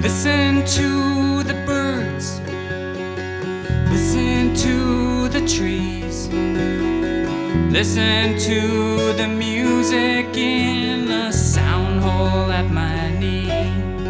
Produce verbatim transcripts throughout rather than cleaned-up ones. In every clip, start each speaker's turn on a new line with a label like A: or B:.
A: Listen to the birds, listen to the trees, listen to the music in the sound hole at my knee.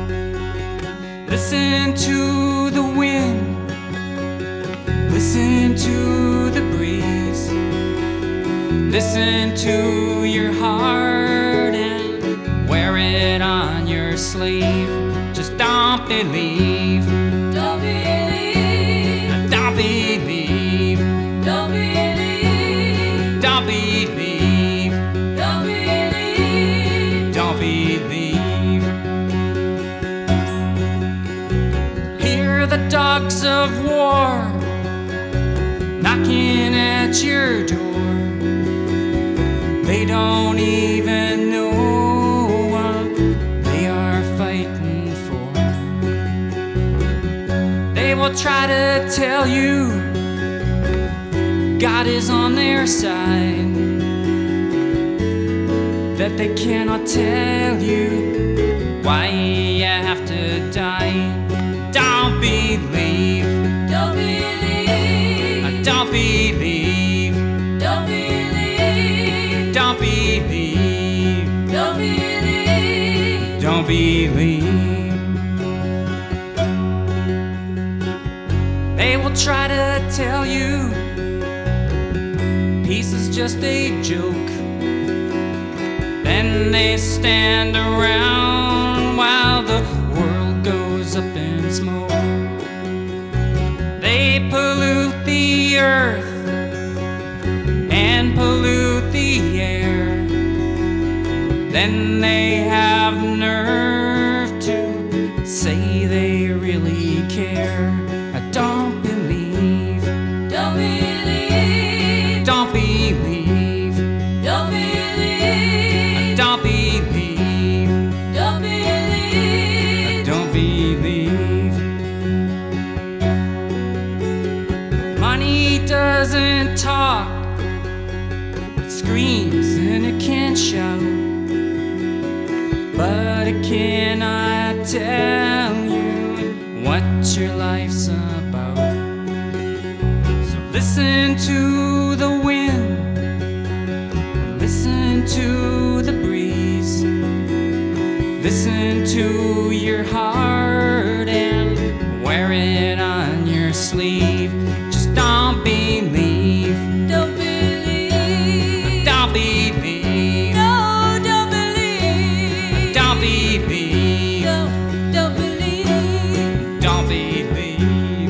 A: Listen to the wind, listen to the breeze, listen to your heart and wear it on your sleeve. Just don't believe,
B: Don't believe,
A: don't believe,
B: don't believe,
A: don't believe,
B: don't believe.
A: don't believe. Hear the dogs of war knocking at your door. They don't even know what they are fighting for. They will try to tell you God is on their side, that they cannot tell you why you have to die. Don't believe,
B: Don't believe,
A: don't believe,
B: don't believe,
A: don't believe,
B: don't believe.
A: don't believe. They will try to tell you peace is just a joke. Then they stand around while the world goes up in smoke. They pollute the earth and pollute the air. Then they have nerve to say they really care. I don't believe,
B: Don't believe,
A: don't believe,
B: don't believe,
A: don't believe,
B: don't believe.
A: don't believe. Money doesn't talk, it screams and it can't shout, but it cannot tell you what your life's about. So listen to the wind, listen to the breeze, listen to your heart and wear it on your sleeve. Just don't believe,
B: Don't believe,
A: don't believe,
B: no, don't believe,
A: don't believe,
B: no, don't believe,
A: don't believe,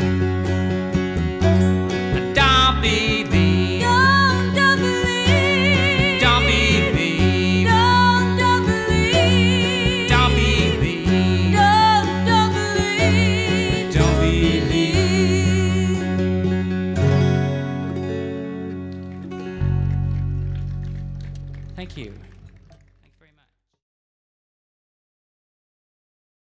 A: don't believe,
B: no, don't believe,
A: don't believe,
B: no, don't believe,
A: don't believe,
B: no, don't believe,
A: don't believe. Thank you.